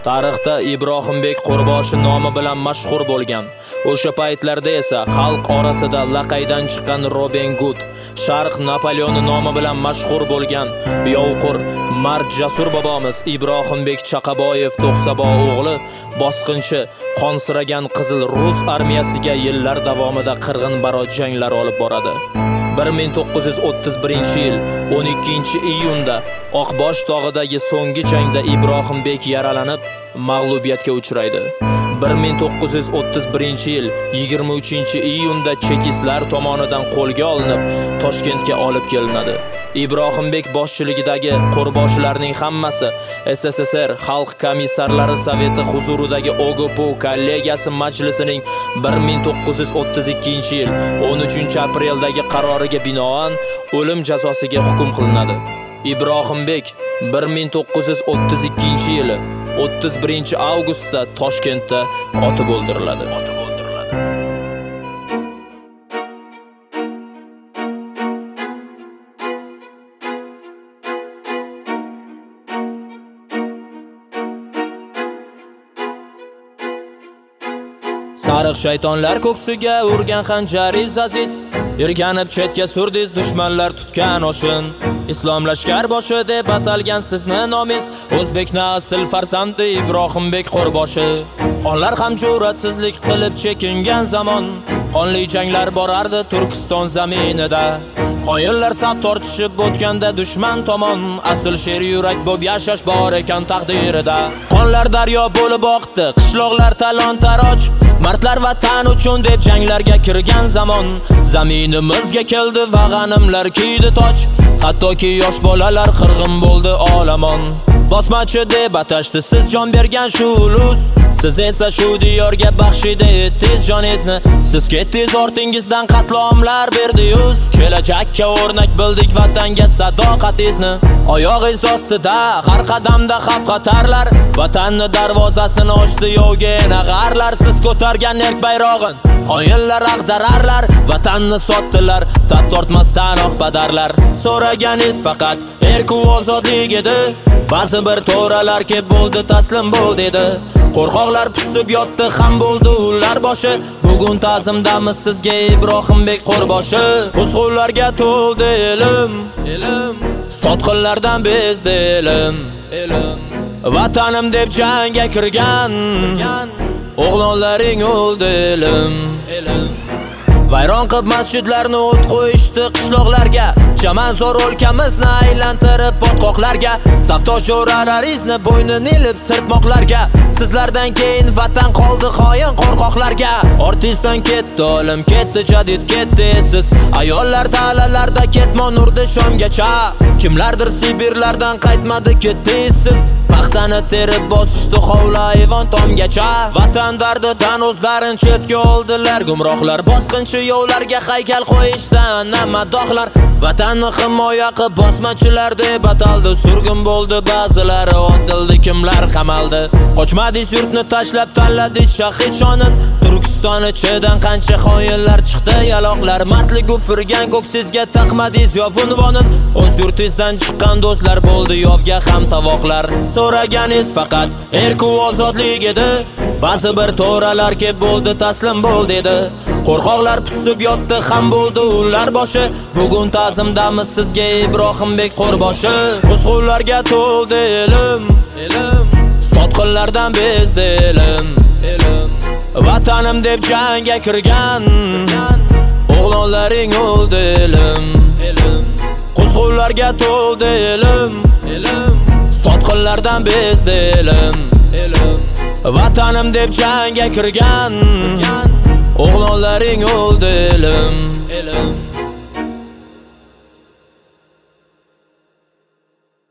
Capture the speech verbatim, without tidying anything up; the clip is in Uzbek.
Tarixda Ibrohimbek Qo'rboshi nomi bilan mashhur bo'lgan. O'sha paytlarda esa xalq orasida laqaydan chiqqan Robin Hood, Sharq Napoleoni nomi bilan mashhur bo'lgan Yovqur, mard jasur bobomiz Ibrohimbek Chaqaboyev To'xsabo o'g'li bosqinchi qonsiragan Qizil Rus armiyasiga yillar davomida qirg'inbarot janglar olib boradi. bir ming to'qqiz yuz o'ttiz birinchi yil o'n ikkinchi iyunda Oqbosh tog'idagi so'nggi jangda Ibrohimbek yaralanib mag'lubiyatga uchraydi. bir ming to'qqiz yuz o'ttiz birinchi yil yigirma uchinchi iyunda chekistlar tomonidan qo'lga olinib Toshkentga olib kelinadi. Ibrohimbek boshchiligidagi qo'rboshilarning hammasi S S S R Xalq komissarlari Soveti huzuridagi O G P U kollegiyasi majlisining bir ming to'qqiz yuz o'ttiz ikkinchi yil o'n uchinchi apreldagi qaroriga binoan o'lim jazosiga hukm qilinadi. Ibrohimbek bir ming to'qqiz yuz o'ttiz ikkinchi yili o'ttiz birinchi avgustda Toshkentda otib o'ldiriladi. Sariq shaytonlar ko'ksiga urgan xanjariz aziz, irganib chetga surdiz dushmanlar tutgan oshin. Islom lashkar boshi deb atalgan sizni nomiz, O'zbekning asl farzandi Ibrohimbek Qo'rboshi. Xonlar ham jur'atsizlik qilib chekingan zamon, qonli janglar borardi Turkiston zaminida. Qoyinlar saf tortishib o'tganda dushman tomon, asl sher yurak bo'b yashash bor ekan taqdirida. Qonlar daryo bo'lib oqdi, qishloqlar talon-taroj, mardlar vatan uchun deb janglarga kirgan zamon, zaminimizga keldi va g'animlar kiydi toj, hattoki yosh bolalar qirg'in bo'ldi olamon. Bosmachi deb atashdi siz jon bergan shu ulus, siz esa shu diyorga baxshida etdingiz joningizni. Siz ketdingiz ortingizdan qatlomlar berdi-yuz, kelajakka o'rnak bildik vatanga sadoqatingizni. Oyog'ingiz ostida har qadamda xavf xatarlar, vatanni darvozasini ochdi yovga nag'arlar. Siz ko'targan erk bayrog'in qoyinlar ag'dararlar, vatanni sotdilar tab tortmasdan oq padarlar. So'raganingiz faqat erk u ozodlik edi, ba'zi bir to'ralar kelib bo'ldi taslim bo'l dedi. Qo'rqoqlar pisib yotdi ham bo'ldi ular boshi, bugun ta'zimdamiz sizga Ibrohimbek Qo'rboshi. Quzg'unlarga to'ldi elim, elim, sotqinlardan bezdi elim, elim. Vatanim deb jangga kirgan o'g'lonlaring o'ldi elim, elim. Vayron qilib masjidlarni o't qo'yishdi qishloqlarga, chamanzor o'lkamizni aylantirib botqoqlarga, saftoshoralarizni bo'ynini ilib sirtmoqlarga. Sizlardan keyin vatan qoldi xoin qo'rqoqlarga. Artistdan ketdi olim, ketdi jadid, ketdi siz. Ayollar dalalarda ketmon urdi shomgacha, kimlardir Sibirlardan qaytmadi ketdi siz. Paxtani terib bosishdi hovli ayvon tomgacha, vatan dardidan o'zlarini chetga oldilar gumrohlar. Bosqinchi yovlarga haykal qo'yishdan namadoqlar, vatanni himoya qilib bosmachilar deb ataldi. Surgun bo'ldi ba'zilari, otildi kimlar qamaldi. Qochmadingiz yurtni tashlab tanladingiz shahid shonin, Turkiston ichidan qancha xoinlar chiqdi yaloqlar. Mardlik ufurgan ko'ksizga taqmadingiz yov unvonin, o'z yurtingizdan chiqqan do'stlar bo'ldi yovga ham tavoqlar. So'raganingiz faqat erk u ozodlik edi, ba'zi bir to'ralar kelib bo'ldi taslim bo'l dedi. Qo'rqoqlar pisib yotdi ham bo'ldi ular boshi, bugun ta'zimdamiz sizga Ibrohimbek Qo'rboshi. Quzg'unlarga to'ldi elim, elim, sotqinlardan bezdi elim, elim. Vatanim deb jangga kirgan o'g'lonlaring o'ldi elim, elim. Quzg'unlarga to'ldi elim, elim, sotqinlardan bezdi elim, elim. Vatanim deb jangga kirgan o'g'lonlaring o'ldi elim.